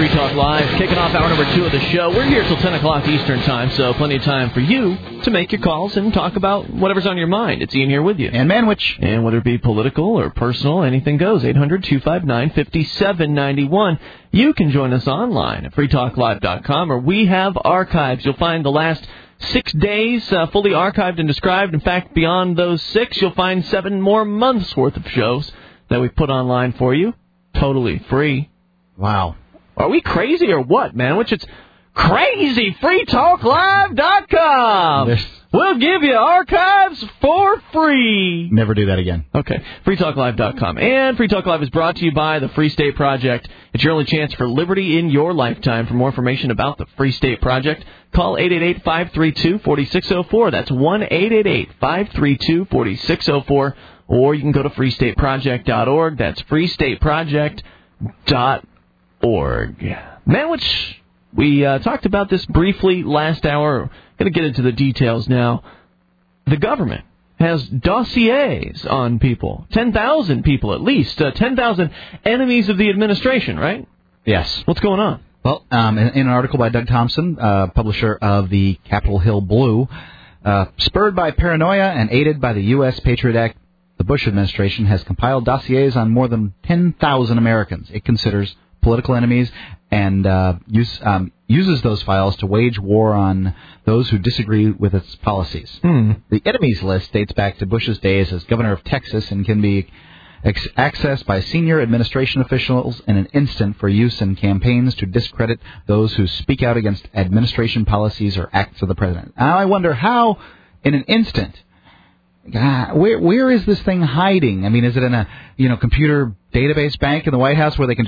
Free Talk Live, kicking off hour number 2 of the show. We're here till 10 o'clock Eastern Time, so plenty of time for you to make your calls and talk about whatever's on your mind. It's Ian here with you. And Manwich. And whether it be political or personal, anything goes. 800-259-5791. You can join us online at freetalklive.com, or we have archives. You'll find the last 6 days fully archived and described. In fact, beyond those 6, you'll find 7 more months' worth of shows that we've put online for you. Totally free. Wow. Are we crazy or what, man? Which it's crazy. FreeTalkLive.com. We'll give you archives for free. Never do that again. Okay. FreeTalkLive.com. And Free Talk Live is brought to you by the Free State Project. It's your only chance for liberty in your lifetime. For more information about the Free State Project, call 888-532-4604. That's 1-888-532-4604. Or you can go to freestateproject.org. That's freestateproject.org. Manwich, we talked about this briefly last hour. Going to get into the details now. The government has dossiers on people, 10,000 people at least, 10,000 enemies of the administration, right? Yes. What's going on? Well, in an article by Doug Thompson, publisher of the Capitol Hill Blue, spurred by paranoia and aided by the U.S. Patriot Act, the Bush administration has compiled dossiers on more than 10,000 Americans it considers political enemies and uses those files to wage war on those who disagree with its policies. The enemies list dates back to Bush's days as governor of Texas and can be accessed by senior administration officials in an instant for use in campaigns to discredit those who speak out against administration policies or acts of the president. Now, I wonder how, in an instant, where is this thing hiding? I mean, is it in a computer database bank in the White House where they can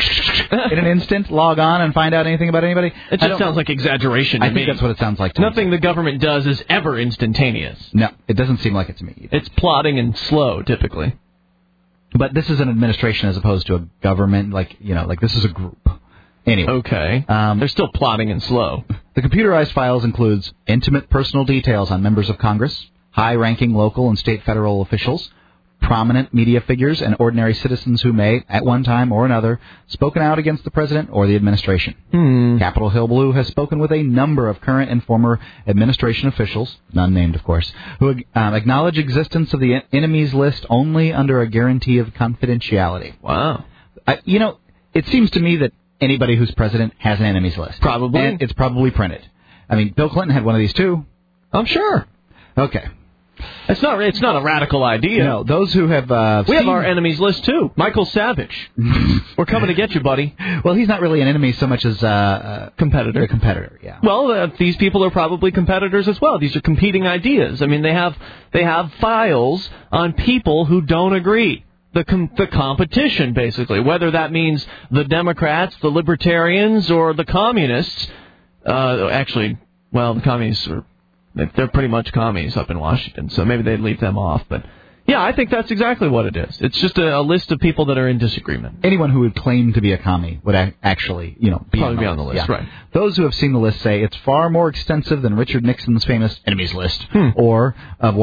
in an instant log on and find out anything about anybody? It just sounds like exaggeration to me. I think that's what it sounds like to me. Nothing the government does is ever instantaneous. No, it doesn't seem like it to me either. It's plodding and slow, typically. But this is an administration as opposed to a government, like this is a group. Anyway. Okay. They're still plodding and slow. The computerized files includes intimate personal details on members of Congress, high-ranking local and state federal officials, prominent media figures, and ordinary citizens who may, at one time or another, spoken out against the president or the administration. Capitol Hill Blue has spoken with a number of current and former administration officials, none named, of course, who acknowledge existence of the enemies list only under a guarantee of confidentiality. Wow. It seems to me that anybody who's president has an enemies list. Probably. And it's probably printed. I mean, Bill Clinton had one of these, too. I'm sure. Okay. It's not a radical idea. No, those who have we have our enemies list too. Michael Savage. We're coming to get you, buddy. Well, he's not really an enemy so much as competitor. A competitor, yeah. Well, these people are probably competitors as well. These are competing ideas. I mean, they have files on people who don't agree. The competition, basically, whether that means the Democrats, the Libertarians, or the Communists. The Communists are. They're pretty much commies up in Washington, so maybe they'd leave them off. But, yeah, I think that's exactly what it is. It's just a list of people that are in disagreement. Anyone who would claim to be a commie would actually, be on the list, yeah. Right. Those who have seen the list say it's far more extensive than Richard Nixon's famous enemies list, or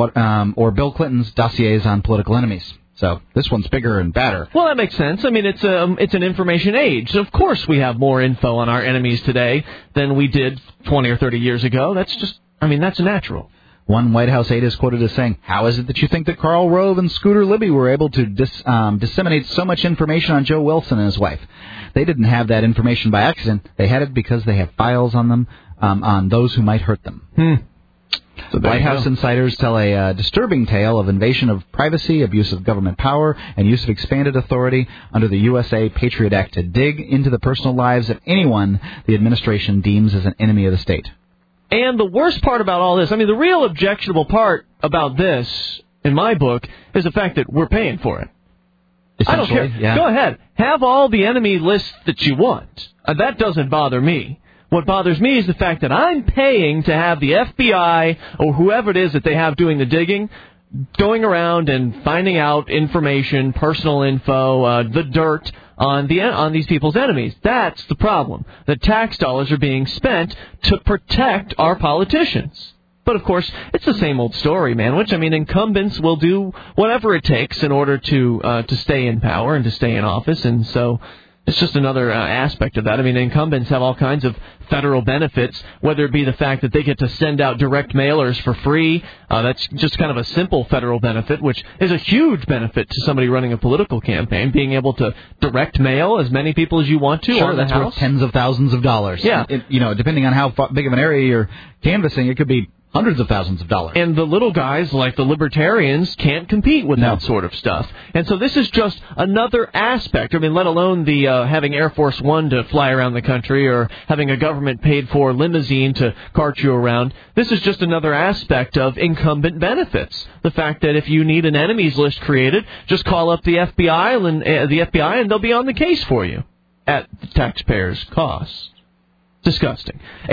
Bill Clinton's dossiers on political enemies. So this one's bigger and badder. Well, that makes sense. I mean, it's an information age. So of course we have more info on our enemies today than we did 20 or 30 years ago. That's natural. One White House aide is quoted as saying, "How is it that you think that Karl Rove and Scooter Libby were able to disseminate so much information on Joe Wilson and his wife? They didn't have that information by accident. They had it because they have files on them, on those who might hurt them." So White House insiders tell a disturbing tale of invasion of privacy, abuse of government power, and use of expanded authority under the USA Patriot Act to dig into the personal lives of anyone the administration deems as an enemy of the state. And the worst part about all this, I mean, the real objectionable part about this, in my book, is the fact that we're paying for it. I don't care. Yeah. Go ahead. Have all the enemy lists that you want. That doesn't bother me. What bothers me is the fact that I'm paying to have the FBI or whoever it is that they have doing the digging, going around and finding out information, personal info, the dirt on these people's enemies. That's the problem. The tax dollars are being spent to protect our politicians. But, of course, it's the same old story, man, which, I mean, incumbents will do whatever it takes in order to stay in power and to stay in office. And so It's just another aspect of that. I mean, incumbents have all kinds of federal benefits, whether it be the fact that they get to send out direct mailers for free. That's just kind of a simple federal benefit, which is a huge benefit to somebody running a political campaign, being able to direct mail as many people as you want to. Sure, that's worth tens of thousands of dollars. Yeah. Depending on how big of an area you're canvassing, it could be hundreds of thousands of dollars. And the little guys, like the libertarians, can't compete with that sort of stuff. And so this is just another aspect. I mean, let alone the having Air Force One to fly around the country or having a government-paid-for limousine to cart you around. This is just another aspect of incumbent benefits. The fact that if you need an enemies list created, just call up the FBI and they'll be on the case for you at the taxpayers' cost. Disgusting.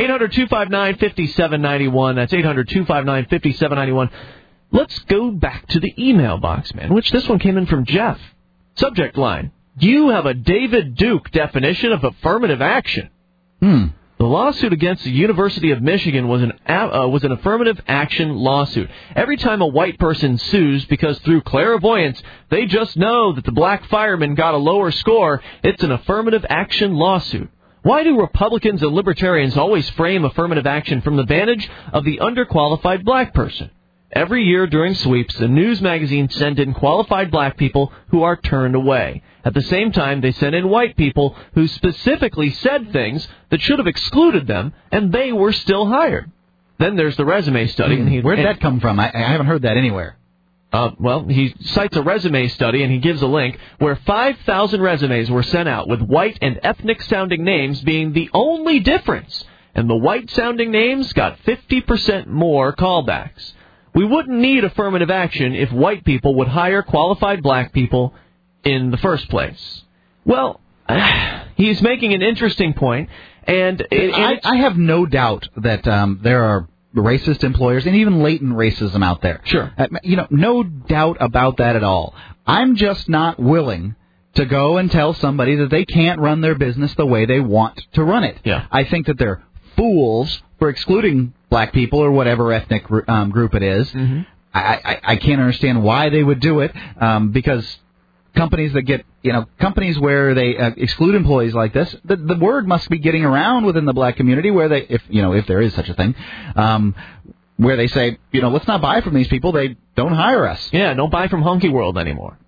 800-259-5791. That's 800-259-5791. Let's go back to the email box, man, which this one came in from Jeff. Subject line: Do you have a David Duke definition of affirmative action? The lawsuit against the University of Michigan was an affirmative action lawsuit. Every time a white person sues because through clairvoyance they just know that the black fireman got a lower score, it's an affirmative action lawsuit. Why do Republicans and Libertarians always frame affirmative action from the vantage of the underqualified black person? Every year during sweeps, the news magazines send in qualified black people who are turned away. At the same time, they send in white people who specifically said things that should have excluded them, and they were still hired. Then there's the resume study. Where did that come from? I haven't heard that anywhere. Well, he cites a resume study, and he gives a link where 5,000 resumes were sent out with white and ethnic-sounding names being the only difference, and the white-sounding names got 50% more callbacks. We wouldn't need affirmative action if white people would hire qualified black people in the first place. Well, he's making an interesting point, and I have no doubt that there are racist employers and even latent racism out there. Sure. No doubt about that at all. I'm just not willing to go and tell somebody that they can't run their business the way they want to run it. Yeah. I think that they're fools for excluding black people or whatever ethnic group it is. Mm-hmm. I can't understand why they would do it, because companies that get, companies where they exclude employees like this, the word must be getting around within the black community where they, if there is such a thing, where they say, let's not buy from these people. They don't hire us. Yeah, don't buy from Honky World anymore.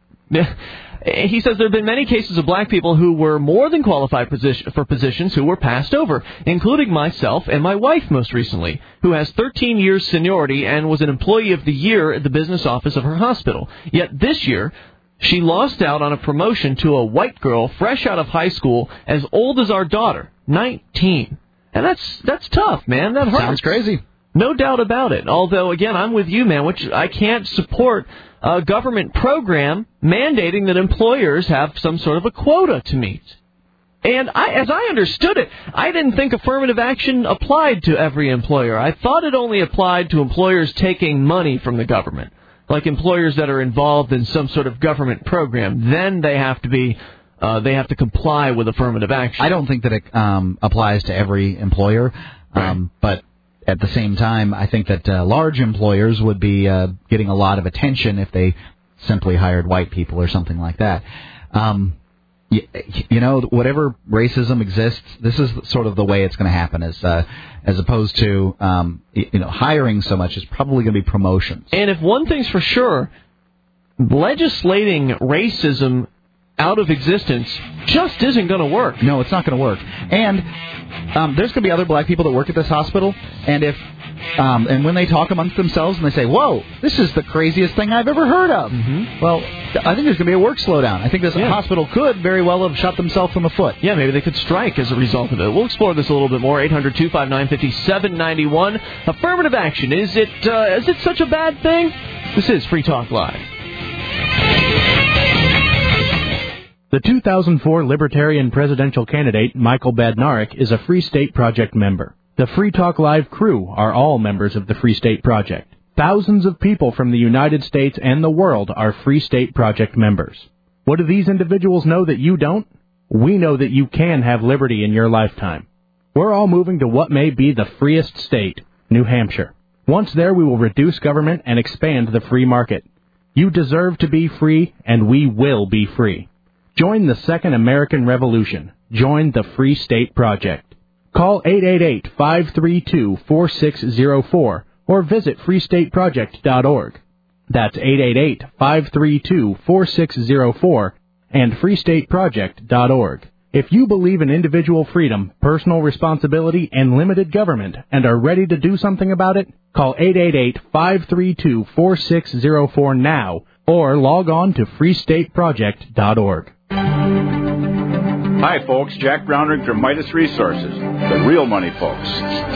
He says there have been many cases of black people who were more than qualified for positions who were passed over, including myself and my wife most recently, who has 13 years seniority and was an employee of the year at the business office of her hospital. Yet this year, she lost out on a promotion to a white girl fresh out of high school as old as our daughter, 19. And that's tough, man. That hurts. Sounds crazy. No doubt about it. Although, again, I'm with you, man, which I can't support a government program mandating that employers have some sort of a quota to meet. And as I understood it, I didn't think affirmative action applied to every employer. I thought it only applied to employers taking money from the government, like employers that are involved in some sort of government program. Then they have to comply with affirmative action. I don't think that it applies to every employer, but at the same time, I think that large employers would be getting a lot of attention if they simply hired white people or something like that. Whatever racism exists, this is sort of the way it's going to happen, as opposed to hiring so much. It's probably going to be promotions. And if one thing's for sure, legislating racism out of existence just isn't going to work. No, it's not going to work. And there's going to be other black people that work at this hospital, and and when they talk amongst themselves and they say, whoa, this is the craziest thing I've ever heard of. Mm-hmm. Well, I think there's going to be a work slowdown. I think this hospital could very well have shot themselves in the foot. Yeah, maybe they could strike as a result of it. We'll explore this a little bit more. 800-259-5791. Affirmative action. Is it such a bad thing? This is Free Talk Live. The 2004 Libertarian presidential candidate, Michael Badnarik, is a Free State Project member. The Free Talk Live crew are all members of the Free State Project. Thousands of people from the United States and the world are Free State Project members. What do these individuals know that you don't? We know that you can have liberty in your lifetime. We're all moving to what may be the freest state, New Hampshire. Once there, we will reduce government and expand the free market. You deserve to be free, and we will be free. Join the Second American Revolution. Join the Free State Project. Call 888-532-4604 or visit freestateproject.org. That's 888-532-4604 and freestateproject.org. If you believe in individual freedom, personal responsibility, and limited government and are ready to do something about it, call 888-532-4604 now or log on to freestateproject.org. Hi, folks. Jack Brownrigg from Midas Resources, the real money folks.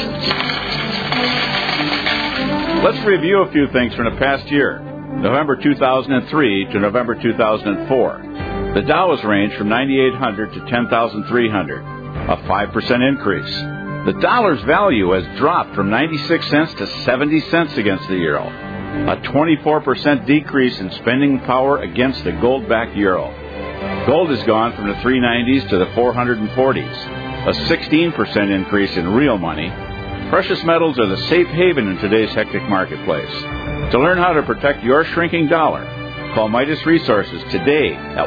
Let's review a few things from the past year, November 2003 to November 2004. The Dow has ranged from 9,800 to 10,300, a 5% increase. The dollar's value has dropped from 96 cents to 70 cents against the euro, a 24% decrease in spending power against the gold-backed euro. Gold has gone from the 390s to the 440s, a 16% increase in real money. Precious metals are the safe haven in today's hectic marketplace. To learn how to protect your shrinking dollar, call Midas Resources today at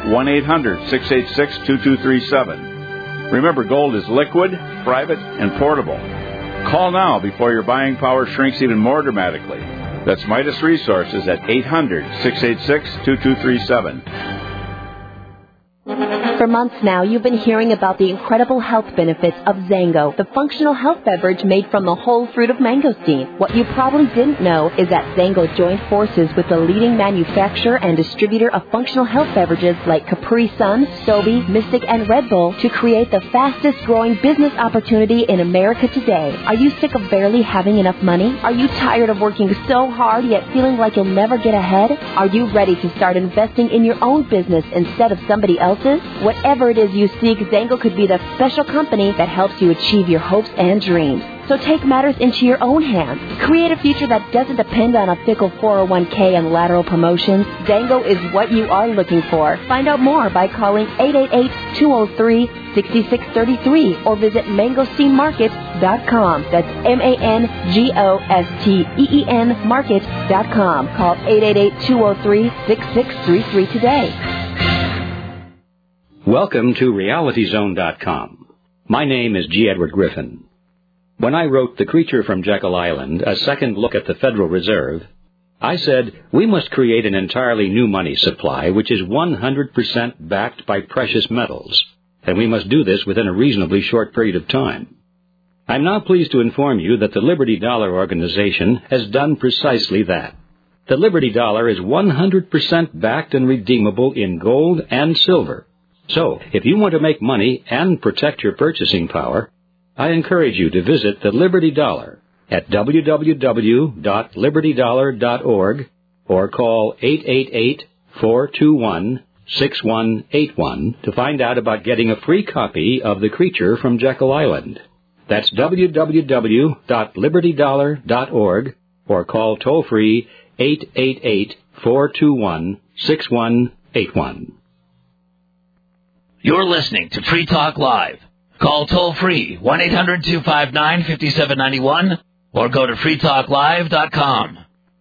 1-800-686-2237. Remember, gold is liquid, private, and portable. Call now before your buying power shrinks even more dramatically. That's Midas Resources at 800-686-2237. For months now, you've been hearing about the incredible health benefits of Zango, the functional health beverage made from the whole fruit of mangosteen. What you probably didn't know is that Zango joined forces with the leading manufacturer and distributor of functional health beverages like Capri Sun, Sobe, Mystic, and Red Bull to create the fastest-growing business opportunity in America today. Are you sick of barely having enough money? Are you tired of working so hard yet feeling like you'll never get ahead? Are you ready to start investing in your own business instead of somebody else's? Whatever it is you seek, Zango could be the special company that helps you achieve your hopes and dreams. So take matters into your own hands. Create a future that doesn't depend on a fickle 401k and lateral promotions. Zango is what you are looking for. Find out more by calling 888-203-6633 or visit mangosteenmarket.com. That's MANGOSTEEN market.com. Call 888-203-6633 today. Welcome to RealityZone.com. My name is G. Edward Griffin. When I wrote The Creature from Jekyll Island, a second look at the Federal Reserve, I said we must create an entirely new money supply which is 100% backed by precious metals, and we must do this within a reasonably short period of time. I'm now pleased to inform you that the Liberty Dollar Organization has done precisely that. The Liberty Dollar is 100% backed and redeemable in gold and silver. So, if you want to make money and protect your purchasing power, I encourage you to visit the Liberty Dollar at www.libertydollar.org or call 888-421-6181 to find out about getting a free copy of The Creature from Jekyll Island. That's www.libertydollar.org or call toll-free 888-421-6181. You're listening to Free Talk Live. Call toll-free 1-800-259-5791 or go to freetalklive.com.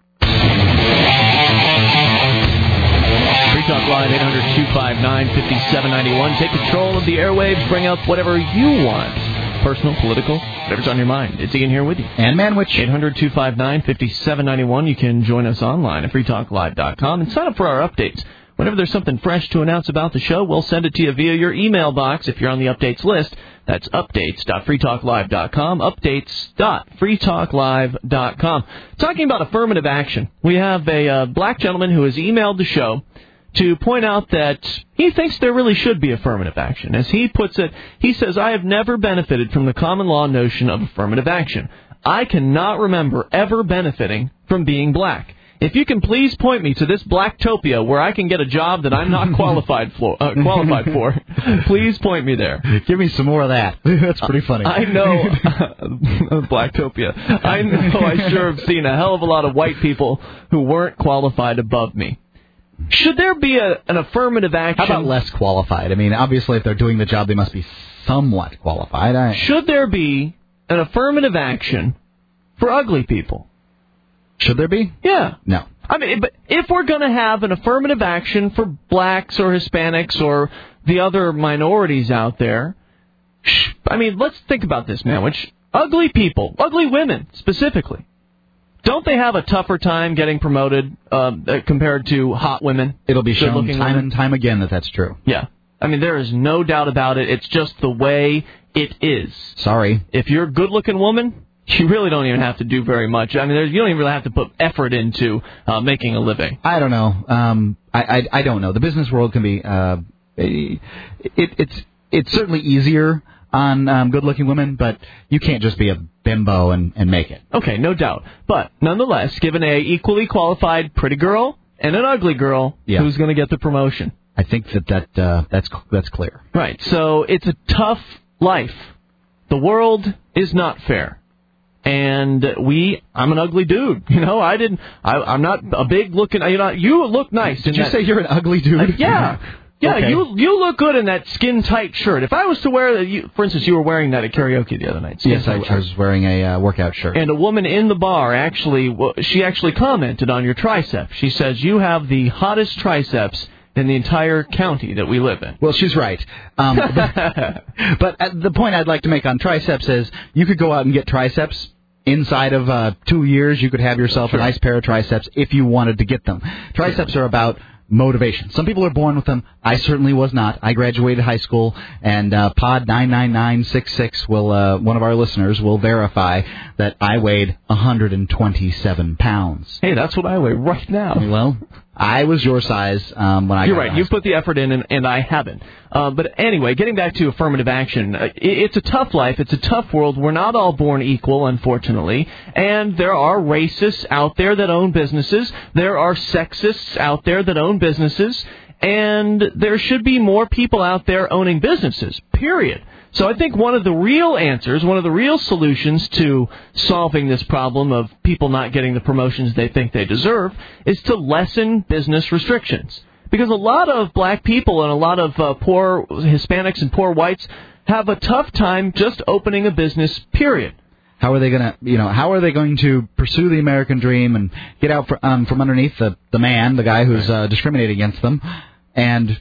Free Talk Live, 800-259-5791. Take control of the airwaves. Bring up whatever you want. Personal, political, whatever's on your mind. It's Ian here with you. And Manwich. 800-259-5791. You can join us online at freetalklive.com and sign up for our updates. Whenever there's something fresh to announce about the show, we'll send it to you via your email box if you're on the updates list. That's updates.freetalklive.com, updates.freetalklive.com. Talking about affirmative action, we have a black gentleman who has emailed the show to point out that he thinks there really should be affirmative action. As he puts it, he says, I have never benefited from the common law notion of affirmative action. I cannot remember ever benefiting from being black. If you can please point me to this blacktopia where I can get a job that I'm not qualified for, please point me there. Give me some more of that. That's pretty funny. I know, blacktopia. I know I sure have seen a hell of a lot of white people who weren't qualified above me. Should there be an affirmative action? How about less qualified? I mean, obviously, if they're doing the job, they must be somewhat qualified. Should there be an affirmative action for ugly people? Should there be? Yeah. No. I mean, but if we're going to have an affirmative action for blacks or Hispanics or the other minorities out there, I mean, let's think about this, man. Which ugly people, ugly women specifically, don't they have a tougher time getting promoted compared to hot women? It'll be shown time women? and time again that that's true. Yeah. I mean, there is no doubt about it. It's just the way it is. Sorry. If you're a good-looking woman, you really don't even have to do very much. I mean, you don't even really have to put effort into making a living. I don't know. I don't know. The business world can be it's certainly easier on good-looking women, but you can't just be a bimbo and make it. Okay, no doubt. But nonetheless, given a equally qualified pretty girl and an ugly girl, who's going to get the promotion? I think that's clear. Right. So it's a tough life. The world is not fair. And I'm an ugly dude. You know, I'm not a big looking, you look nice. Did you say you're an ugly dude? Yeah. Yeah, okay. You look good in that skin-tight shirt. If I was to wear for instance, you were wearing that at karaoke the other night. Yes, I was wearing a workout shirt. And a woman in the bar she actually commented on your triceps. She says, you have the hottest triceps in the entire county that we live in. Well, she's right. But the point I'd like to make on triceps is you could go out and get triceps. Inside of 2 years, you could have yourself a nice pair of triceps if you wanted to get them. Triceps are about motivation. Some people are born with them. I certainly was not. I graduated high school, and Pod 99966 will one of our listeners will verify that I weighed 127 pounds. Hey, that's what I weigh right now. Well, I was your size when I You're got right. You've put the effort in, and I haven't. But anyway, getting back to affirmative action, it's a tough life. It's a tough world. We're not all born equal, unfortunately. And there are racists out there that own businesses. There are sexists out there that own businesses. And there should be more people out there owning businesses, period. So I think one of the real answers, one of the real solutions to solving this problem of people not getting the promotions they think they deserve is to lessen business restrictions. Because a lot of black people and a lot of poor Hispanics and poor whites have a tough time just opening a business, period. How are they going to pursue the American dream and get out from underneath the guy who's discriminating against them, and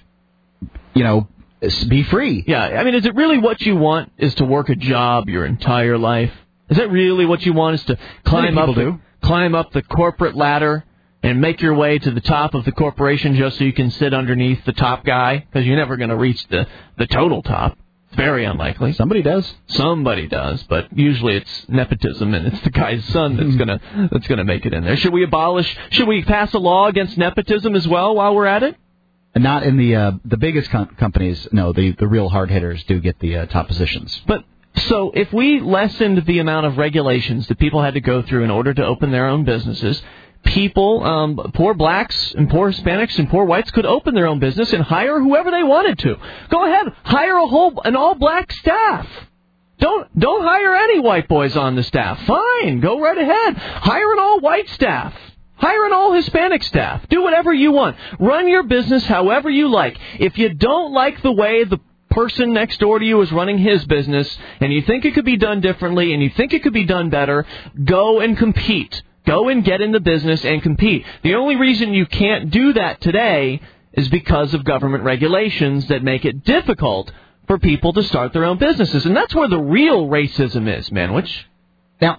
be free? Yeah, I mean, is it really what you want is to work a job your entire life? Is that really what you want, is to climb up the corporate ladder and make your way to the top of the corporation just so you can sit underneath the top guy? Because you're never going to reach the total top. It's very unlikely. Somebody does, but usually it's nepotism, and it's the guy's son that's gonna make it in there. Should we pass a law against nepotism as well while we're at it? Not in the biggest companies. No, the real hard hitters do get the top positions. But so if we lessened the amount of regulations that people had to go through in order to open their own businesses, people, poor blacks and poor Hispanics and poor whites could open their own business and hire whoever they wanted to. Go ahead, hire an all-black staff. Don't hire any white boys on the staff. Fine, go right ahead. Hire an all-white staff. Hire an all-Hispanic staff. Do whatever you want. Run your business however you like. If you don't like the way the person next door to you is running his business, and you think it could be done differently, and you think it could be done better, go and compete. Go and get in the business and compete. The only reason you can't do that today is because of government regulations that make it difficult for people to start their own businesses. And that's where the real racism is, Manwich. Now,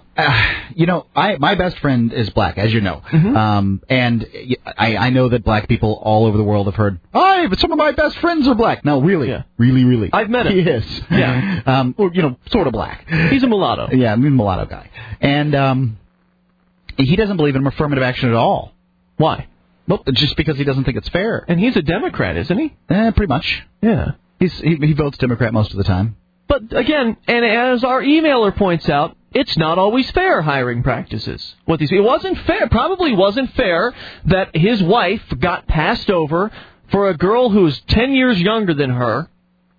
my best friend is black, as you know. Mm-hmm. And I know that black people all over the world have heard, but some of my best friends are black. No, really. Yeah. Really. I've met him. He is. Yeah. Or, sort of black. He's a mulatto. Yeah, he's a mulatto guy. And he doesn't believe in affirmative action at all. Why? Well, just because he doesn't think it's fair. And he's a Democrat, isn't he? Pretty much. Yeah. He votes Democrat most of the time. But again, and as our emailer points out, it's not always fair hiring practices. It wasn't fair. Probably wasn't fair that his wife got passed over for a girl who's 10 years younger than her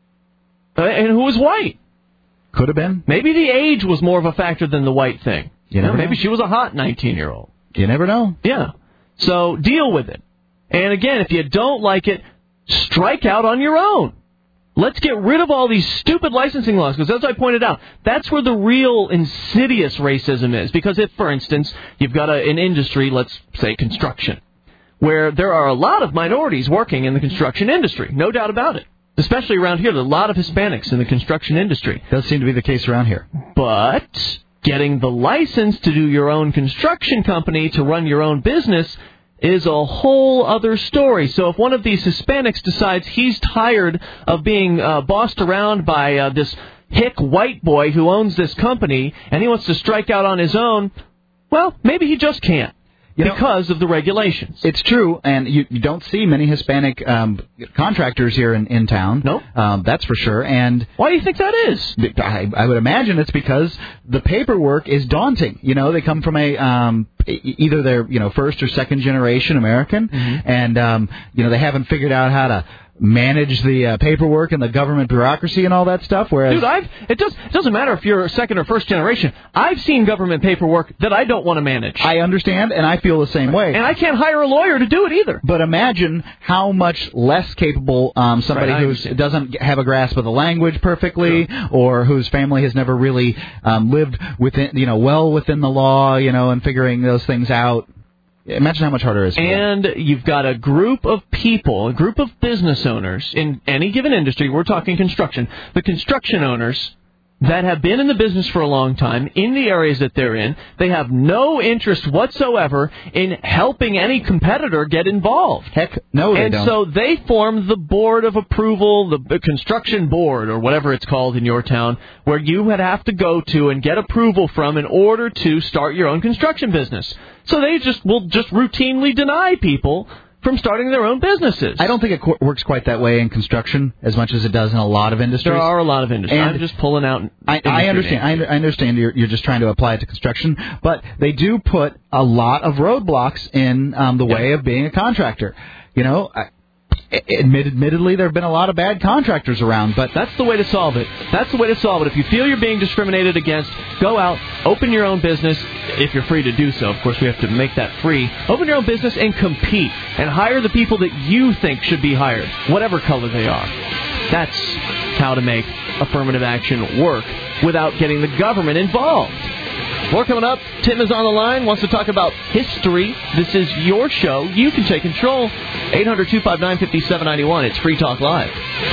and who was white. Could have been. Maybe the age was more of a factor than the white thing. Maybe she was a hot 19-year-old. You never know. Yeah. So deal with it. And again, if you don't like it, strike out on your own. Let's get rid of all these stupid licensing laws, because as I pointed out, that's where the real insidious racism is. Because if, for instance, you've got an industry, let's say construction, where there are a lot of minorities working in the construction industry, no doubt about it. Especially around here, there are a lot of Hispanics in the construction industry. Does seem to be the case around here. But getting the license to do your own construction company, to run your own business, is a whole other story. So if one of these Hispanics decides he's tired of being bossed around by this hick white boy who owns this company, and he wants to strike out on his own, well, maybe he just can't. Because of the regulations. It's true, and you don't see many Hispanic contractors here in town. No. That's for sure. And why do you think that is? I would imagine it's because the paperwork is daunting. They come from either they're first or second generation American, and they haven't figured out how to manage the paperwork and the government bureaucracy and all that stuff. Whereas, dude, it doesn't matter if you're second or first generation. I've seen government paperwork that I don't want to manage. I understand, and I feel the same way. And I can't hire a lawyer to do it either. But imagine how much less capable somebody who doesn't have a grasp of the language perfectly, or whose family has never really lived within, well within the law, and figuring those things out. Imagine how much harder it is for them. And you've got a group of people, a group of business owners in any given industry. We're talking construction. The construction owners that have been in the business for a long time, in the areas that they're in, they have no interest whatsoever in helping any competitor get involved. Heck, no, they don't. And so they form the board of approval, the construction board, or whatever it's called in your town, where you would have to go to and get approval from in order to start your own construction business. So they will just routinely deny people from starting their own businesses. I don't think it works quite that way in construction as much as it does in a lot of industries. There are a lot of industries. And I'm just pulling out. I understand. I understand you're just trying to apply it to construction, but they do put a lot of roadblocks in the way of being a contractor. Admittedly, there have been a lot of bad contractors around, but that's the way to solve it. That's the way to solve it. If you feel you're being discriminated against, go out, open your own business, if you're free to do so. Of course, we have to make that free. Open your own business and compete, and hire the people that you think should be hired, whatever color they are. That's how to make affirmative action work without getting the government involved. More coming up. Tim is on the line, wants to talk about history. This is your show. You can take control. 800-259-5791. It's Free Talk Live.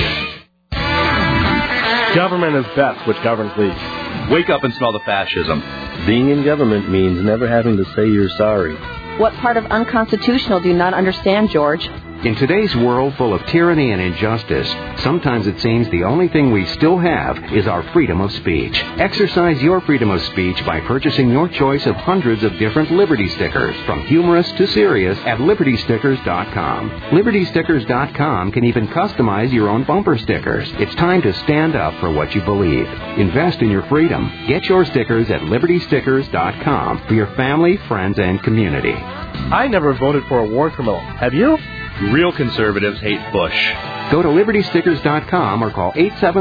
Government is best, which governs least. Wake up and smell the fascism. Being in government means never having to say you're sorry. What part of unconstitutional do you not understand, George? In today's world full of tyranny and injustice, sometimes it seems the only thing we still have is our freedom of speech. Exercise your freedom of speech by purchasing your choice of hundreds of different Liberty stickers, from humorous to serious, at LibertyStickers.com. LibertyStickers.com can even customize your own bumper stickers. It's time to stand up for what you believe. Invest in your freedom. Get your stickers at LibertyStickers.com for your family, friends, and community. I never voted for a war criminal. Have you? Real conservatives hate Bush. Go to LibertyStickers.com or call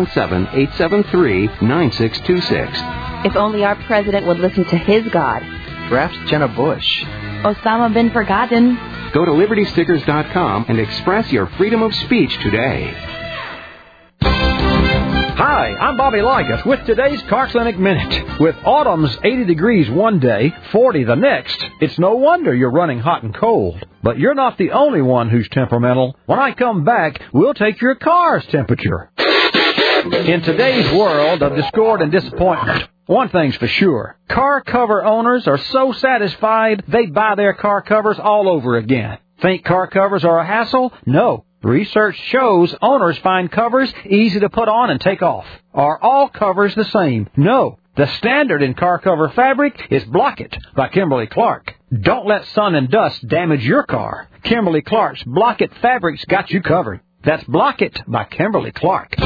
877-873-9626. If only our president would listen to his God. Perhaps Jenna Bush. Osama bin Forgotten. Go to LibertyStickers.com and express your freedom of speech today. Hi, I'm Bobby Ligas with today's Car Clinic Minute. With autumn's 80 degrees one day, 40 the next, it's no wonder you're running hot and cold. But you're not the only one who's temperamental. When I come back, we'll take your car's temperature. In today's world of discord and disappointment, one thing's for sure. Car cover owners are so satisfied they buy their car covers all over again. Think car covers are a hassle? No. Research shows owners find covers easy to put on and take off. Are all covers the same? No. The standard in car cover fabric is Block-It by Kimberly-Clark. Don't let sun and dust damage your car. Kimberly-Clark's Block-It fabric's got you covered. That's Block-It by Kimberly-Clark.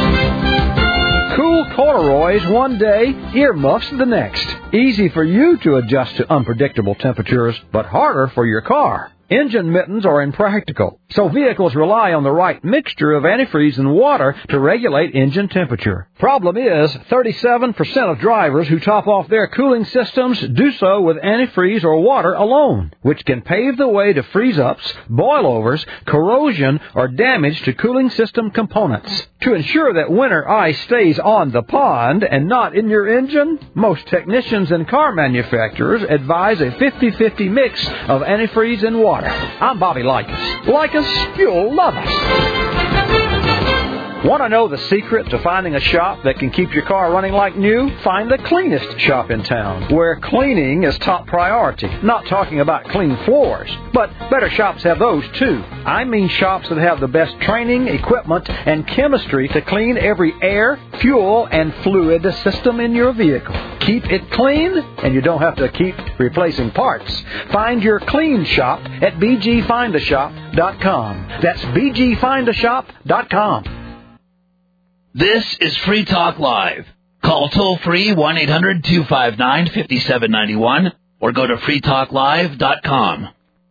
Cool corduroys one day, earmuffs the next. Easy for you to adjust to unpredictable temperatures, but harder for your car. Engine mittens are impractical. So vehicles rely on the right mixture of antifreeze and water to regulate engine temperature. Problem is, 37% of drivers who top off their cooling systems do so with antifreeze or water alone, which can pave the way to freeze-ups, boilovers, corrosion, or damage to cooling system components. To ensure that winter ice stays on the pond and not in your engine, most technicians and car manufacturers advise a 50-50 mix of antifreeze and water. I'm Bobby Likas. Like us, you'll love us. Want to know the secret to finding a shop that can keep your car running like new? Find the cleanest shop in town, where cleaning is top priority. Not talking about clean floors, but better shops have those too. I mean shops that have the best training, equipment, and chemistry to clean every air, fuel, and fluid system in your vehicle. Keep it clean, and you don't have to keep replacing parts. Find your clean shop at bgfindashop.com. That's bgfindashop.com. This is Free Talk Live. Call toll-free 1-800-259-5791 or go to freetalklive.com.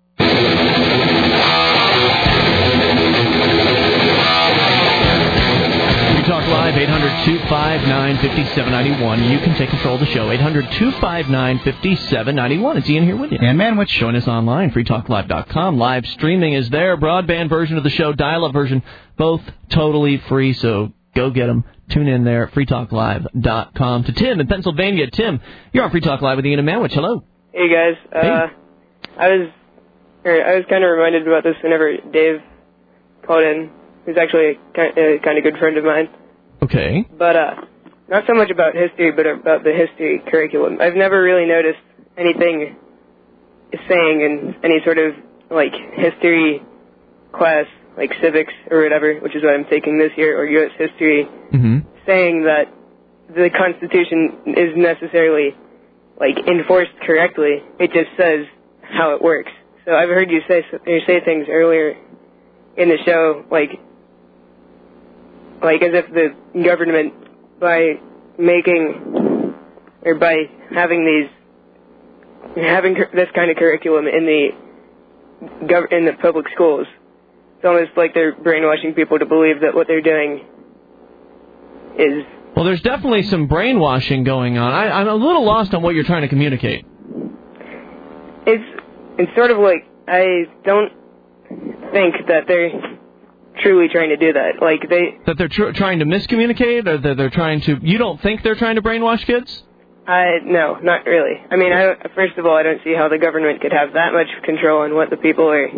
Free Talk Live, 800-259-5791. You can take control of the show, 800-259-5791. It's Ian here with you. And Manwich. Join us online, freetalklive.com. Live streaming is there. Broadband version of the show, dial-up version, both totally free, so go get them. Tune in there at freetalklive.com. To Tim in Pennsylvania. Tim, you're on Free Talk Live with Ian and Manwich. Hello. Hey, guys. Hey. I was kind of reminded about this whenever Dave called in, who's actually a kind of good friend of mine. Okay. But not so much about history, but about the history curriculum. I've never really noticed anything saying in any sort of, like, history class, like civics or whatever, which is what I'm taking this year, or U.S. history, saying that the Constitution is necessarily, like, enforced correctly. It just says how it works. So I've heard you say things earlier in the show, like as if the government, by making, or by having this kind of curriculum in the public schools, it's almost like they're brainwashing people to believe that what they're doing is... Well, there's definitely some brainwashing going on. I'm a little lost on what you're trying to communicate. It's sort of like, I don't think that they're truly trying to do that. Like, That they're trying to miscommunicate, or that they're trying to... You don't think they're trying to brainwash kids? No, not really. I mean, first of all, I don't see how the government could have that much control on what the people are...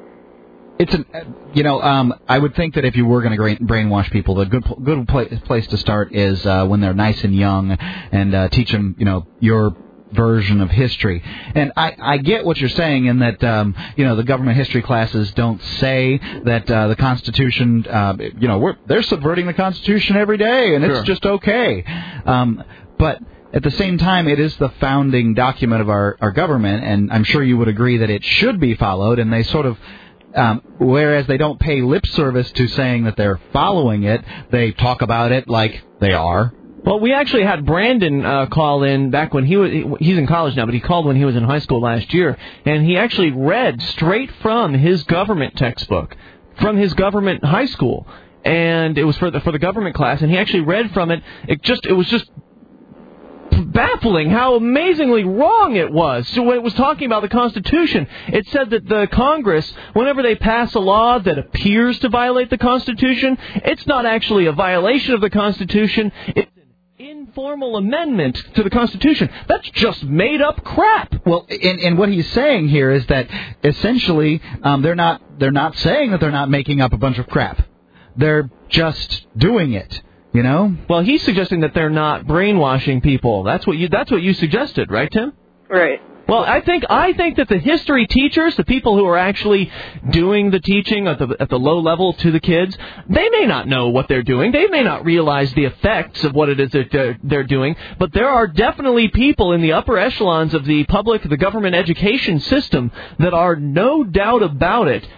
I would think that if you were going to brainwash people, the good place to start is when they're nice and young, and teach them, your version of history. And I get what you're saying in that, the government history classes don't say that the Constitution, they're subverting the Constitution every day, and it's just okay. But at the same time, it is the founding document of our government, and I'm sure you would agree that it should be followed, and they sort of... whereas they don't pay lip service to saying that they're following it, they talk about it like they are. Well, we actually had Brandon call in back when he's in college now, but he called when he was in high school last year, and he actually read straight from his government textbook, from his government high school, and it was for the government class, and he actually read from it. It was just baffling how amazingly wrong it was. So when it was talking about the Constitution, it said that the Congress, whenever they pass a law that appears to violate the Constitution, it's not actually a violation of the Constitution. It's an informal amendment to the Constitution. That's just made up crap. Well, and what he's saying here is that essentially they're not saying that they're not making up a bunch of crap. They're just doing it. Well, he's suggesting that they're not brainwashing people. That's what you suggested, right, Tim? Right. Well, I think that the history teachers, the people who are actually doing the teaching at the low level to the kids, they may not know what they're doing. They may not realize the effects of what it is that they're doing. But there are definitely people in the upper echelons of the government education system that are, no doubt about it,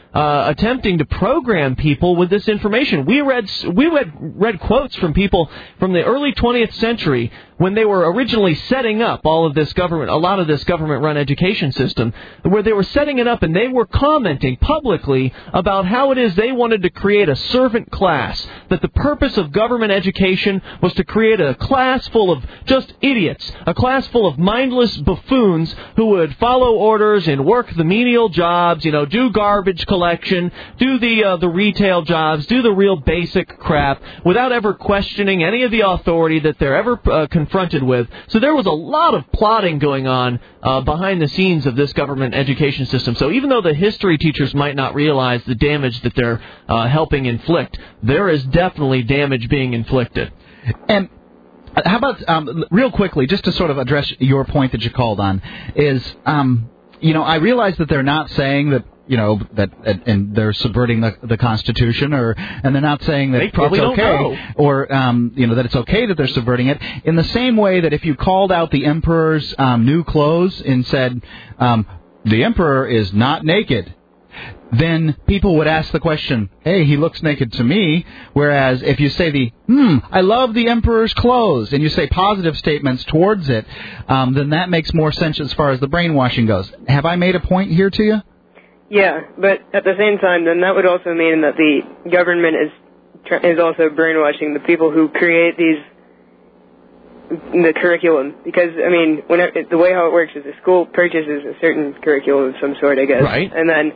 attempting to program people with this information. We read quotes from people from the early 20th century when they were originally setting up a lot of this government-run education system, where they were setting it up and they were commenting publicly about how it is they wanted to create a servant class, that the purpose of government education was to create a class full of just idiots, a class full of mindless buffoons who would follow orders and work the menial jobs, do garbage collection, do the retail jobs, do the real basic crap without ever questioning any of the authority that they're ever confronted with. So there was a lot of plotting going on behind the scenes of this government education system. So even though the history teachers might not realize the damage that they're helping inflict, there is definitely damage being inflicted. And how about, real quickly, just to sort of address your point that you called on, is, I realize that they're not saying that, and they're subverting the Constitution, and they're not saying that they probably it's okay, don't know. or, that it's okay that they're subverting it, in the same way that if you called out the emperor's new clothes and said, the emperor is not naked, then people would ask the question, hey, he looks naked to me. Whereas if you say I love the emperor's clothes, and you say positive statements towards it, then that makes more sense as far as the brainwashing goes. Have I made a point here to you? Yeah, but at the same time, then that would also mean that the government is also brainwashing the people who create the curriculum. Because, the way how it works is the school purchases a certain curriculum of some sort, I guess. Right. And then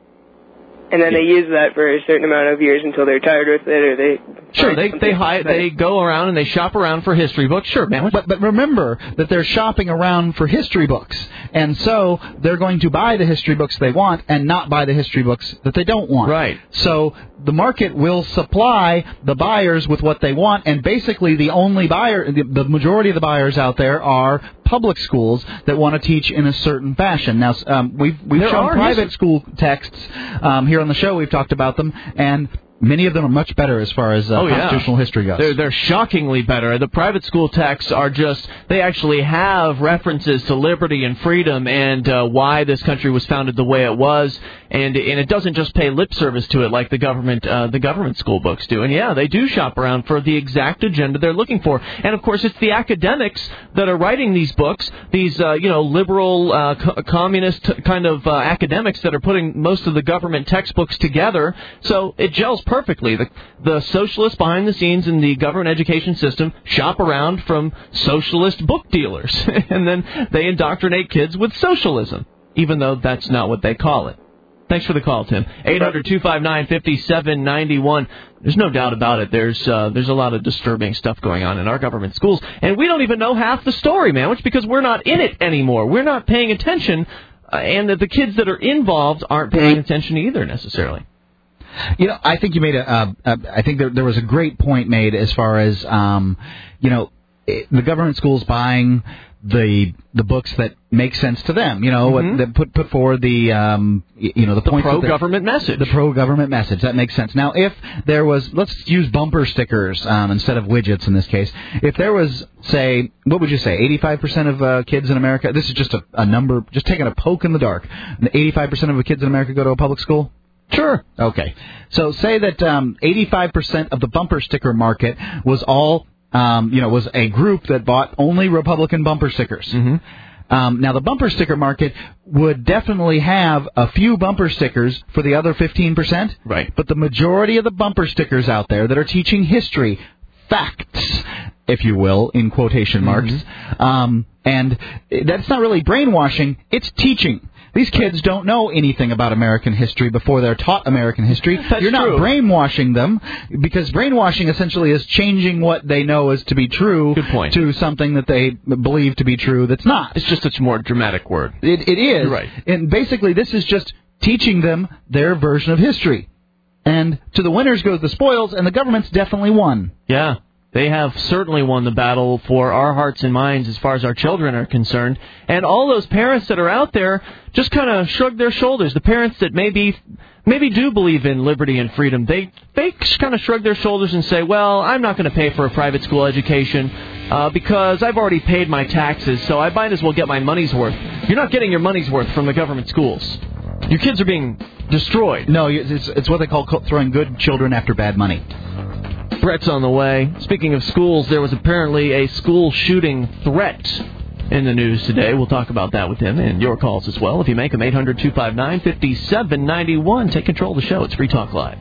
they use that for a certain amount of years until they're tired with it, or they... Sure, they go around and they shop around for history books. Sure, man. But remember that they're shopping around for history books. And so they're going to buy the history books they want and not buy the history books that they don't want. Right. So the market will supply the buyers with what they want, and basically the only buyer, the majority of the buyers out there are public schools that want to teach in a certain fashion. Now, we've shown private school texts here on the show. We've talked about them, and many of them are much better as far as constitutional history goes. They're shockingly better. The private school texts are they actually have references to liberty and freedom and why this country was founded the way it was, and it doesn't just pay lip service to it like the government school books do. And yeah, they do shop around for the exact agenda they're looking for. And of course, it's the academics that are writing these books, these liberal communist kind of academics that are putting most of the government textbooks together. So it gels perfectly. The socialists behind the scenes in the government education system shop around from socialist book dealers, and then they indoctrinate kids with socialism, even though that's not what they call it. Thanks for the call, Tim. 800-259-5791. There's no doubt about it. There's a lot of disturbing stuff going on in our government schools, and we don't even know half the story, man, which because we're not in it anymore. We're not paying attention, and the kids that are involved aren't paying attention either, necessarily. I think you made I think there was a great point made as far as, the government schools buying the books that make sense to them, that put forward the point pro-government message. The pro-government message. That makes sense. Now, if there was, let's use bumper stickers instead of widgets in this case. If there was, say, what would you say, 85% of kids in America, this is just a number, just taking a poke in the dark, 85% of the kids in America go to a public school? Sure. Okay. So say that 85% of the bumper sticker market was all, was a group that bought only Republican bumper stickers. Mm-hmm. Now, the bumper sticker market would definitely have a few bumper stickers for the other 15%. Right. But the majority of the bumper stickers out there that are teaching history, facts, if you will, in quotation marks, and that's not really brainwashing, it's teaching. These kids don't know anything about American history before they're taught American history. You're not brainwashing them, because brainwashing essentially is changing what they know is to be true to something that they believe to be true that's not. It's just a more dramatic word. It is. You're right. And basically this is just teaching them their version of history. And to the winners goes the spoils, and the government's definitely won. Yeah. They have certainly won the battle for our hearts and minds as far as our children are concerned. And all those parents that are out there just kind of shrug their shoulders. The parents that maybe do believe in liberty and freedom, they kind of shrug their shoulders and say, well, I'm not going to pay for a private school education because I've already paid my taxes, so I might as well get my money's worth. You're not getting your money's worth from the government schools. Your kids are being destroyed. No, it's what they call throwing good children after bad money. Brett's on the way. Speaking of schools, there was apparently a school shooting threat in the news today. We'll talk about that with him and your calls as well. If you make them, 800-259-5791. Take control of the show. It's Free Talk Live.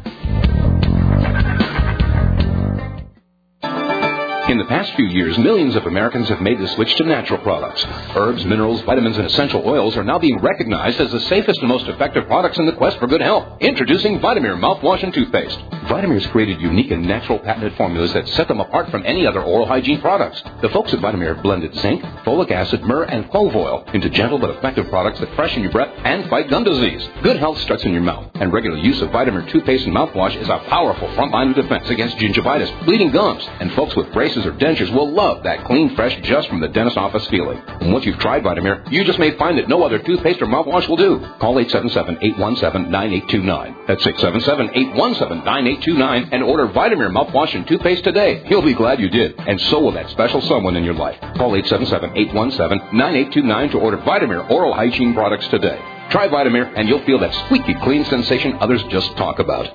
In the past few years, millions of Americans have made the switch to natural products. Herbs, minerals, vitamins, and essential oils are now being recognized as the safest and most effective products in the quest for good health. Introducing Vitamir mouthwash and toothpaste. Vitamir's created unique and natural patented formulas that set them apart from any other oral hygiene products. The folks at Vitamir have blended zinc, folic acid, myrrh, and clove oil into gentle but effective products that freshen your breath and fight gum disease. Good health starts in your mouth, and regular use of Vitamir toothpaste and mouthwash is a powerful front line of defense against gingivitis, bleeding gums, and folks with braces or dentures will love that clean, fresh, just from the dentist office feeling. And once you've tried Vitamir, you just may find that no other toothpaste or mouthwash will do. Call 877-817-9829. That's 677-817-9829 and order Vitamir mouthwash and toothpaste today. You'll be glad you did, and so will that special someone in your life. Call 877-817-9829 to order Vitamir oral hygiene products today. Try Vitamir, and you'll feel that squeaky clean sensation others just talk about.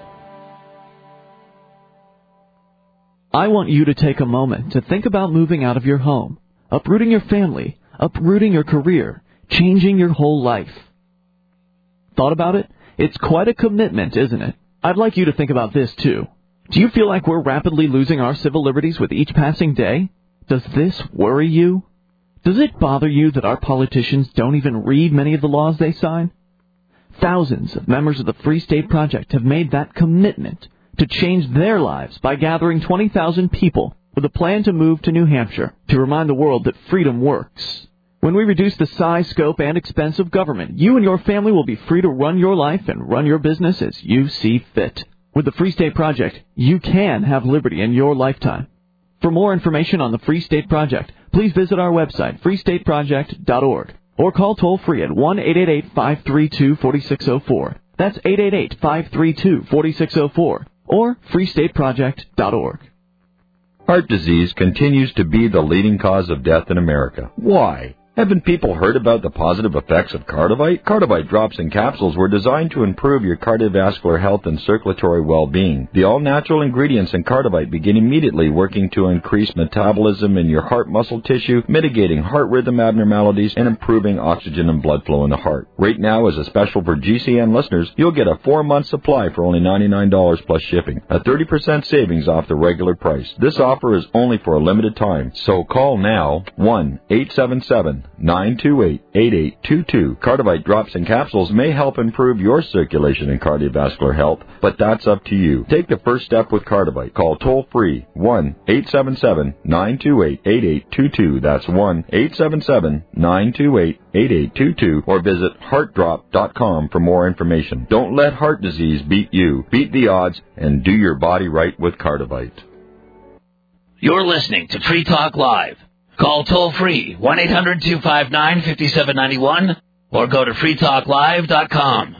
I want you to take a moment to think about moving out of your home, uprooting your family, uprooting your career, changing your whole life. Thought about it? It's quite a commitment, isn't it? I'd like you to think about this, too. Do you feel like we're rapidly losing our civil liberties with each passing day? Does this worry you? Does it bother you that our politicians don't even read many of the laws they sign? Thousands of members of the Free State Project have made that commitment to change their lives by gathering 20,000 people with a plan to move to New Hampshire to remind the world that freedom works. When we reduce the size, scope, and expense of government, you and your family will be free to run your life and run your business as you see fit. With the Free State Project, you can have liberty in your lifetime. For more information on the Free State Project, please visit our website, freestateproject.org, or call toll-free at 1-888-532-4604. That's 888-532-4604. Or freestateproject.org. Heart disease continues to be the leading cause of death in America. Why? Haven't people heard about the positive effects of Cardivite? Cardivite drops and capsules were designed to improve your cardiovascular health and circulatory well-being. The all-natural ingredients in Cardivite begin immediately working to increase metabolism in your heart muscle tissue, mitigating heart rhythm abnormalities, and improving oxygen and blood flow in the heart. Right now, as a special for GCN listeners, you'll get a 4-month supply for only $99 plus shipping, a 30% savings off the regular price. This offer is only for a limited time, so call now, 1-877-928-8822. Cardivite drops and capsules may help improve your circulation and cardiovascular health, but that's up to you. Take the first step with Cardivite. Call toll-free 1-877-928-8822. That's 1-877-928-8822. Or visit heartdrop.com for more information. Don't let heart disease beat you. Beat the odds and do your body right with Cardivite. You're listening to Free Talk Live. Call toll-free 1-800-259-5791 or go to freetalklive.com.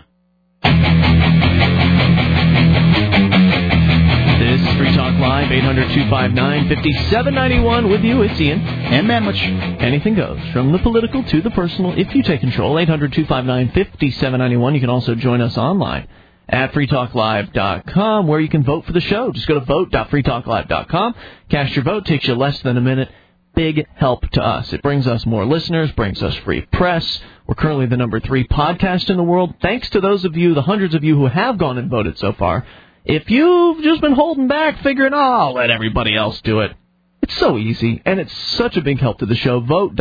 This is Free Talk Live, 800-259-5791. With you, it's Ian. And Manwich. Anything goes, from the political to the personal, if you take control. 800-259-5791. You can also join us online at freetalklive.com, where you can vote for the show. Just go to vote.freetalklive.com. Cast your vote. Takes you less than a minute. Big help to us. It brings us more listeners, brings us free press. We're currently the number 3 podcast in the world. Thanks to those of you, the hundreds of you who have gone and voted so far. If you've just been holding back, figuring, I'll let everybody else do it. It's so easy, and it's such a big help to the show.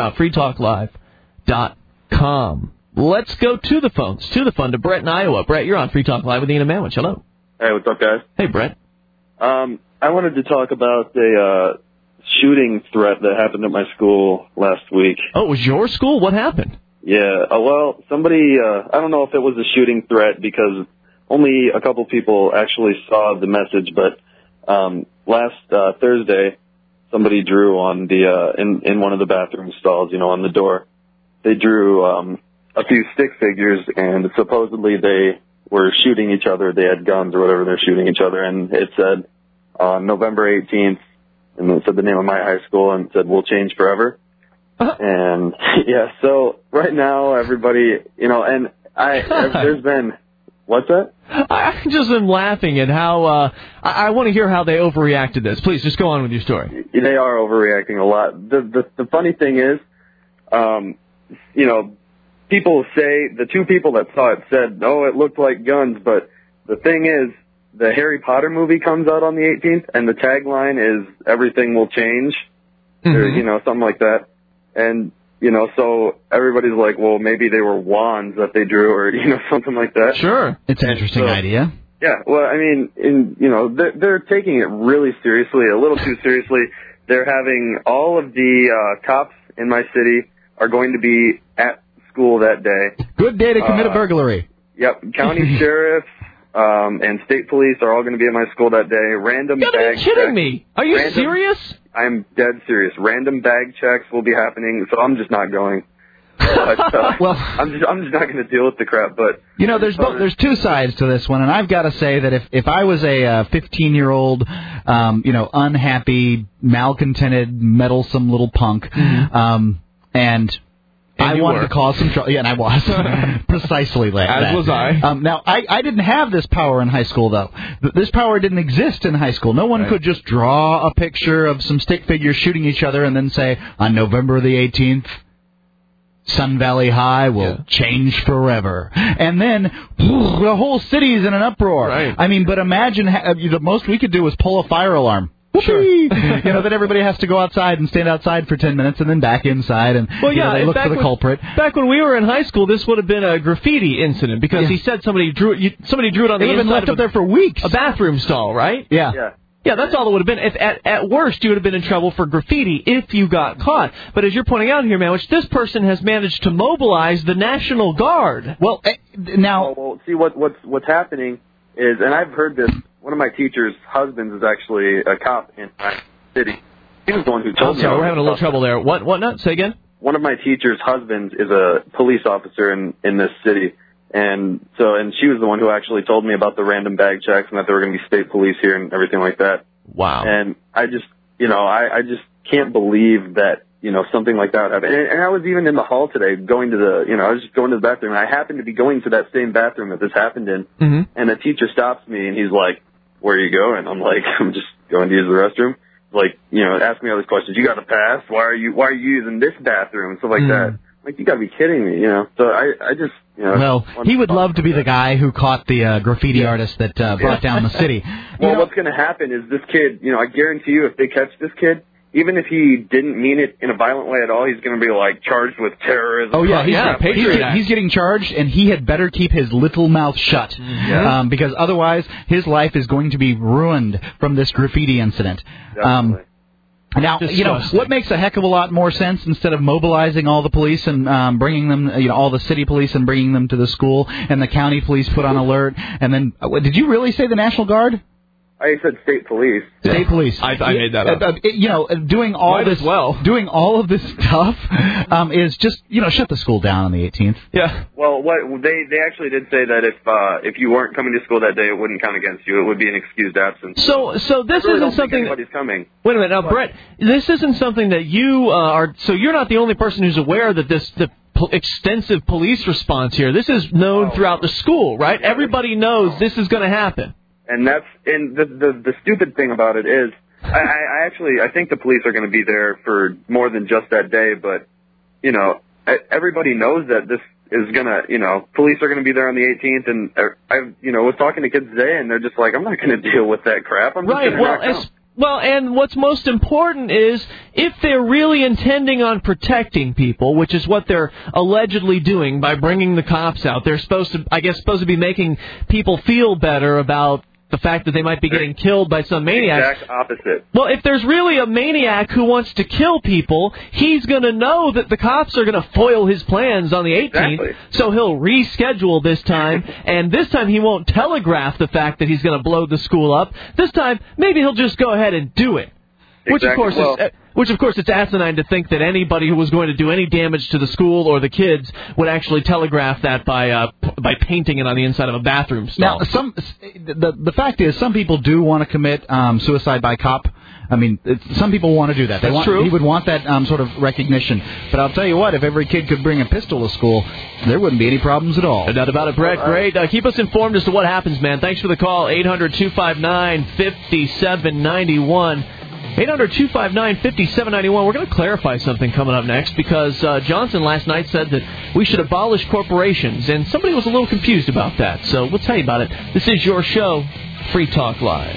Vote.freetalklive.com. Let's go to the phones, to the fun, to Brett in Iowa. Brett, you're on Free Talk Live with Ian and Manwich. Hello. Hey, what's up, guys? Hey, Brett. I wanted to talk about a shooting threat that happened at my school last week. Oh, it was your school? What happened? Yeah, well, somebody, I don't know if it was a shooting threat because only a couple people actually saw the message, but last Thursday, somebody drew on the in one of the bathroom stalls, on the door. They drew a few stick figures, and supposedly they were shooting each other. They had guns or whatever, they're shooting each other, and it said on November 18th, and it said the name of my high school, and it said, "We'll change forever." And, yeah, so right now, everybody, and there's been What's that? I just am laughing at how I want to hear how they overreact to this. Please, just go on with your story. They are overreacting a lot. The funny thing is, people say, the two people that saw it said, oh, it looked like guns, but the thing is, the Harry Potter movie comes out on the 18th, and the tagline is, everything will change, or, something like that. And, so everybody's like, well, maybe they were wands that they drew, or, something like that. Sure. It's an interesting idea. Yeah, well, I mean, they're taking it really seriously, a little too seriously. They're having all of the cops in my city are going to be at school that day. Good day to commit a burglary. Yep, county sheriffs and state police are all going to be at my school that day. Random you gotta be kidding me. Are you serious? I'm dead serious. Random bag checks will be happening, so I'm just not going. But, well, I'm just not going to deal with the crap. But there's two sides to this one, and I've got to say that if I was a 15-year-old, unhappy, malcontented, meddlesome little punk, and I wanted to cause some trouble. Yeah, and I was. Precisely like that. As was I. Now, I didn't have this power in high school, though. This power didn't exist in high school. No one could just draw a picture of some stick figures shooting each other and then say, on November the 18th, Sun Valley High will change forever. And then the whole city's in an uproar. Right. I mean, but imagine the most we could do was pull a fire alarm. Sure. Then everybody has to go outside and stand outside for 10 minutes and then back inside and they look for the culprit. Back when we were in high school, this would have been a graffiti incident because he said somebody drew it on the inside been left up there for weeks. A bathroom stall, right? Yeah. Yeah, that's all it would have been. If at worst, you would have been in trouble for graffiti if you got caught. But as you're pointing out here, Manwich, this person has managed to mobilize the National Guard. Well, now... Well, see, what's happening is, and I've heard this, one of my teacher's husbands is actually a cop in my city. He was the one who told me. Sorry, we're having a little trouble there. What not? Say again? One of my teacher's husbands is a police officer in this city. And she was the one who actually told me about the random bag checks and that there were going to be state police here and everything like that. Wow. And I just, I just can't believe that, something like that would happen. And I was even in the hall today going to I was just going to the bathroom, and I happened to be going to that same bathroom that this happened in. Mm-hmm. And the teacher stops me and he's like, where are you going? I'm like, I'm just going to use the restroom. Like, ask me all these questions. You got a pass? Why are you using this bathroom? And stuff like that. Like, you got to be kidding me, So I just, Well, he would love to be the guy who caught the graffiti artist that brought down the city. Well, what's going to happen is this kid, I guarantee you if they catch this kid, even if he didn't mean it in a violent way at all, he's going to be, charged with terrorism. Oh, yeah, he's getting charged, and he had better keep his little mouth shut. Yeah. Because otherwise, his life is going to be ruined from this graffiti incident. Definitely. Now, what makes a heck of a lot more sense instead of mobilizing all the police and bringing them, all the city police and bringing them to the school and the county police put on alert, and then, did you really say the National Guard? I said state police. State police. I made that up. Doing all of this stuff is just, shut the school down on the 18th. Yeah. Well, they actually did say that if you weren't coming to school that day, it wouldn't count against you. It would be an excused absence. So this really isn't something. Anybody's coming. Wait a minute, now, Brett. This isn't something that you are. So you're not the only person who's aware that the extensive police response here. This is known throughout the school, right? Everybody knows this is going to happen. And the stupid thing about it is, I think the police are going to be there for more than just that day, but, everybody knows that this is going to, police are going to be there on the 18th, and I was talking to kids today, and they're just like, I'm not going to deal with that crap. I'm just going to not come. Well, and what's most important is if they're really intending on protecting people, which is what they're allegedly doing by bringing the cops out, they're supposed to be making people feel better about the fact that they might be getting killed by some maniac. Exact opposite. Well, if there's really a maniac who wants to kill people, he's going to know that the cops are going to foil his plans on the 18th, exactly. So he'll reschedule this time, and this time he won't telegraph the fact that he's going to blow the school up. This time, maybe he'll just go ahead and do it. Which of course it's asinine to think that anybody who was going to do any damage to the school or the kids would actually telegraph that by painting it on the inside of a bathroom stall. Now, the fact is, some people do want to commit suicide by cop. I mean, some people want to do that. That's true. He would want that sort of recognition. But I'll tell you what, if every kid could bring a pistol to school, there wouldn't be any problems at all. No doubt about it, Brett. Great. Keep us informed as to what happens, man. Thanks for the call. 800-259-5791. 800-259-5791. We're going to clarify something coming up next because Johnson last night said that we should abolish corporations, and somebody was a little confused about that. So we'll tell you about it. This is your show, Free Talk Live.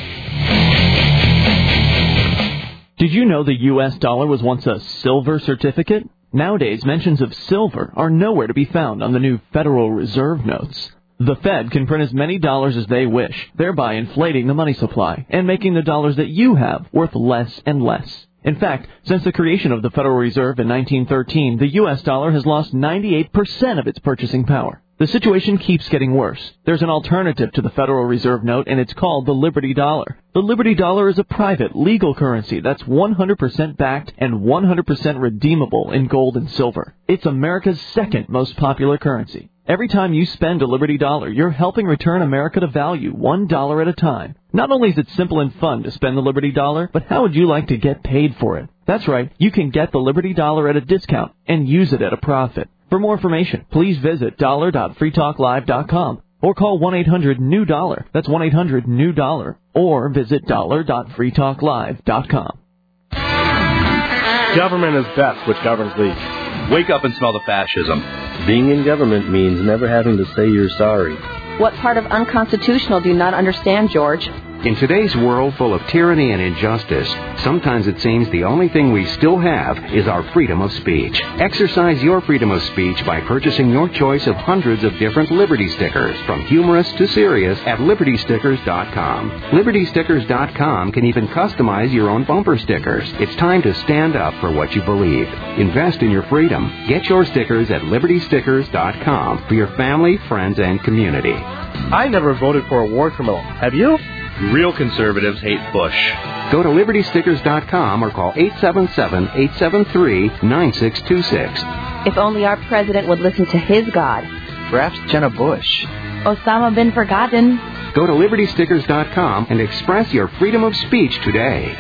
Did you know the U.S. dollar was once a silver certificate? Nowadays, mentions of silver are nowhere to be found on the new Federal Reserve notes. The Fed can print as many dollars as they wish, thereby inflating the money supply and making the dollars that you have worth less and less. In fact, since the creation of the Federal Reserve in 1913, the U.S. dollar has lost 98% of its purchasing power. The situation keeps getting worse. There's an alternative to the Federal Reserve note, and it's called the Liberty Dollar. The Liberty Dollar is a private, legal currency that's 100% backed and 100% redeemable in gold and silver. It's America's second most popular currency. Every time you spend a Liberty Dollar, you're helping return America to value $1 at a time. Not only is it simple and fun to spend the Liberty Dollar, but how would you like to get paid for it? That's right, you can get the Liberty Dollar at a discount and use it at a profit. For more information, please visit dollar.freetalklive.com or call 1-800-NEW-DOLLAR. That's 1-800-NEW-DOLLAR. Or visit dollar.freetalklive.com. Government is best, which governs least. Wake up and smell the fascism. Being in government means never having to say you're sorry. What part of unconstitutional do you not understand, George? In today's world full of tyranny and injustice, sometimes it seems the only thing we still have is our freedom of speech. Exercise your freedom of speech by purchasing your choice of hundreds of different Liberty stickers, from humorous to serious, at LibertyStickers.com. LibertyStickers.com can even customize your own bumper stickers. It's time to stand up for what you believe. Invest in your freedom. Get your stickers at LibertyStickers.com for your family, friends, and community. I never voted for a war criminal. Have you? Real conservatives hate Bush. Go to LibertyStickers.com or call 877-873-9626. If only our president would listen to his God. Perhaps Jenna Bush. Osama bin Forgotten. Go to LibertyStickers.com and express your freedom of speech today.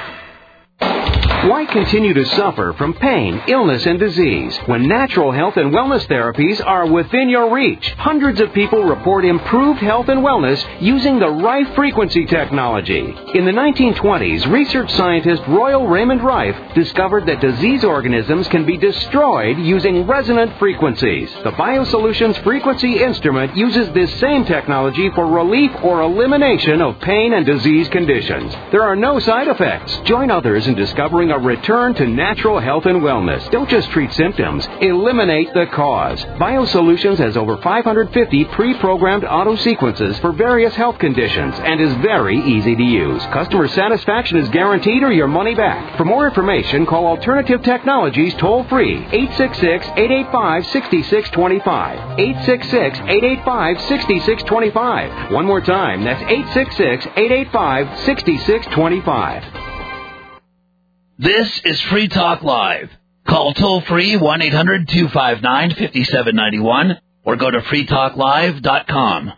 Why continue to suffer from pain, illness, and disease when natural health and wellness therapies are within your reach? Hundreds of people report improved health and wellness using the Rife frequency technology. In the 1920s, research scientist Royal Raymond Rife discovered that disease organisms can be destroyed using resonant frequencies. The BioSolutions frequency instrument uses this same technology for relief or elimination of pain and disease conditions. There are no side effects. Join others in discovering a return to natural health and wellness. Don't just treat symptoms. Eliminate the cause. BioSolutions has over 550 pre-programmed auto-sequences for various health conditions and is very easy to use. Customer satisfaction is guaranteed or your money back. For more information, call Alternative Technologies toll-free, 866-885-6625. 866-885-6625. One more time, that's 866-885-6625. This is Free Talk Live. Call toll-free 1-800-259-5791 or go to freetalklive.com.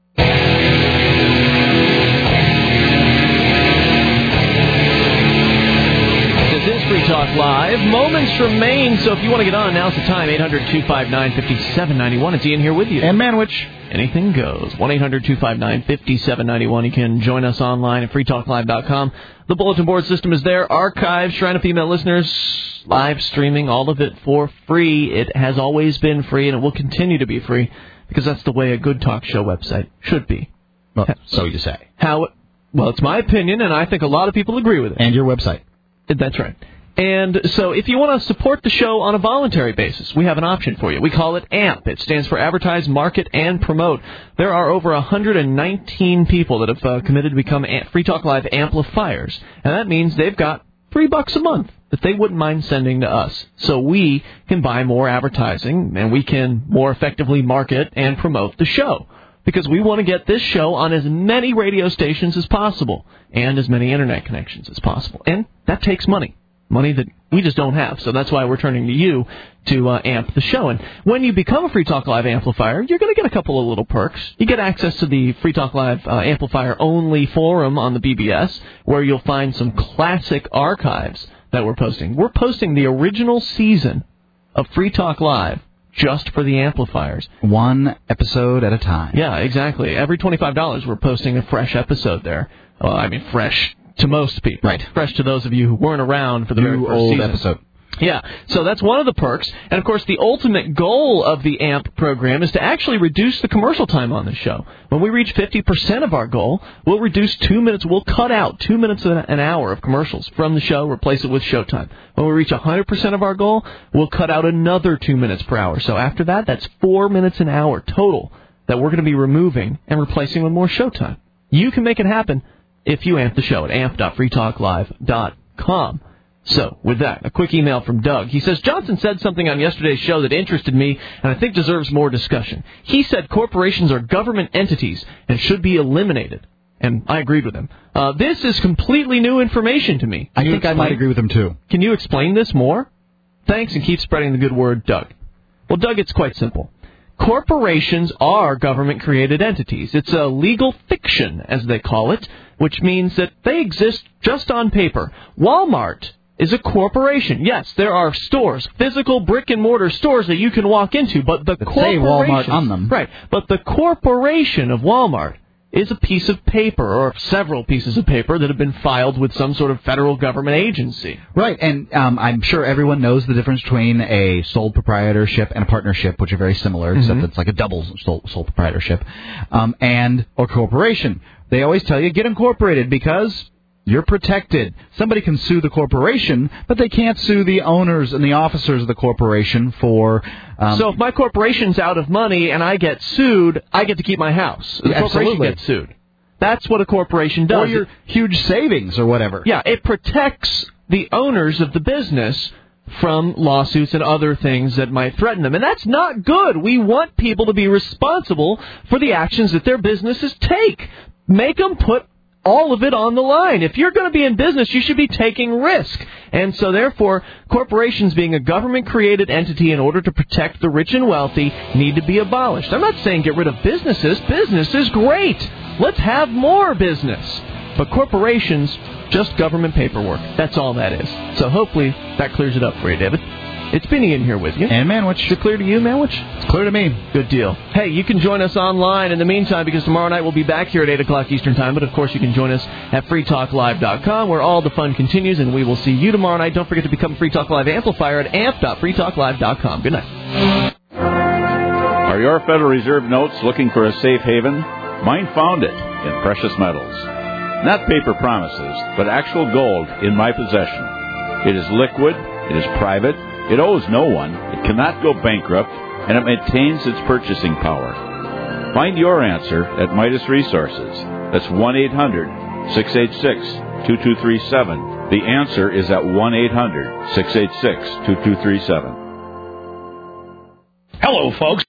This is Free Talk Live. Moments remain, so if you want to get on, now's the time. 800-259-5791. It's Ian here with you. And Manwich. Anything goes. 1-800-259-5791. You can join us online at freetalklive.com. The bulletin board system is there. Archives, Shrine of Female Listeners, live streaming, all of it for free. It has always been free, and it will continue to be free, because that's the way a good talk show website should be. Well, so you say. Well, it's my opinion, and I think a lot of people agree with it. And your website. That's right. And so if you want to support the show on a voluntary basis, we have an option for you. We call it AMP. It stands for Advertise, Market, and Promote. There are over 119 people that have committed to become Free Talk Live amplifiers. And that means they've got $3 a month that they wouldn't mind sending to us. So we can buy more advertising, and we can more effectively market and promote the show. because we want to get this show on as many radio stations as possible and as many Internet connections as possible. And that takes money that we just don't have. So that's why we're turning to you to amp the show. And when you become a Free Talk Live amplifier, you're going to get a couple of little perks. You get access to the Free Talk Live amplifier-only forum on the BBS, where you'll find some classic archives that we're posting. We're posting the original season of Free Talk Live just for the amplifiers. One episode at a time. Yeah, exactly. Every $25, we're posting a fresh episode there. Fresh to most people. Right. Fresh to those of you who weren't around for the very first season. Episode. Yeah, so that's one of the perks. And, of course, the ultimate goal of the AMP program is to actually reduce the commercial time on the show. When we reach 50% of our goal, we'll reduce 2 minutes. We'll cut out 2 minutes an hour of commercials from the show, replace it with showtime. When we reach 100% of our goal, we'll cut out another 2 minutes per hour. So after that, that's 4 minutes an hour total that we're going to be removing and replacing with more showtime. You can make it happen if you amp the show at amp.freetalklive.com. So, with that, a quick email from Doug. He says, Johnson said something on yesterday's show that interested me and I think deserves more discussion. He said corporations are government entities and should be eliminated. And I agreed with him. This is completely new information to me. I think I might agree with him, too. Can you explain this more? Thanks, and keep spreading the good word, Doug. Well, Doug, it's quite simple. Corporations are government-created entities. It's a legal fiction, as they call it, which means that they exist just on paper. Walmart is a corporation. Yes, there are stores, physical brick-and-mortar stores that you can walk into, but the corporation... say Walmart on them. Right, but the corporation of Walmart is a piece of paper, or several pieces of paper that have been filed with some sort of federal government agency. Right, and I'm sure everyone knows the difference between a sole proprietorship and a partnership, which are very similar, except it's like a double sole proprietorship, and a corporation. They always tell you, get incorporated, because you're protected. Somebody can sue the corporation, but they can't sue the owners and the officers of the corporation for... So if my corporation's out of money and I get sued, I get to keep my house. The corporation gets sued. That's what a corporation does. Or your huge savings or whatever. Yeah, it protects the owners of the business from lawsuits and other things that might threaten them. And that's not good. We want people to be responsible for the actions that their businesses take. Make them put all of it on the line. If you're going to be in business, you should be taking risk. And so, therefore, corporations being a government-created entity in order to protect the rich and wealthy need to be abolished. I'm not saying get rid of businesses. Business is great. Let's have more business. But corporations, just government paperwork. That's all that is. So hopefully that clears it up for you, David. It's Benny in here with you. And Manwich. Is it clear to you, Manwich? It's clear to me. Good deal. Hey, you can join us online in the meantime, because tomorrow night we'll be back here at 8 o'clock Eastern Time. But, of course, you can join us at freetalklive.com, where all the fun continues, and we will see you tomorrow night. Don't forget to become a Free Talk Live amplifier at amp.freetalklive.com. Good night. Are your Federal Reserve notes looking for a safe haven? Mine found it in precious metals. Not paper promises, but actual gold in my possession. It is liquid. It is private. It owes no one, it cannot go bankrupt, and it maintains its purchasing power. Find your answer at Midas Resources. That's 1-800-686-2237. The answer is at 1-800-686-2237. Hello, folks.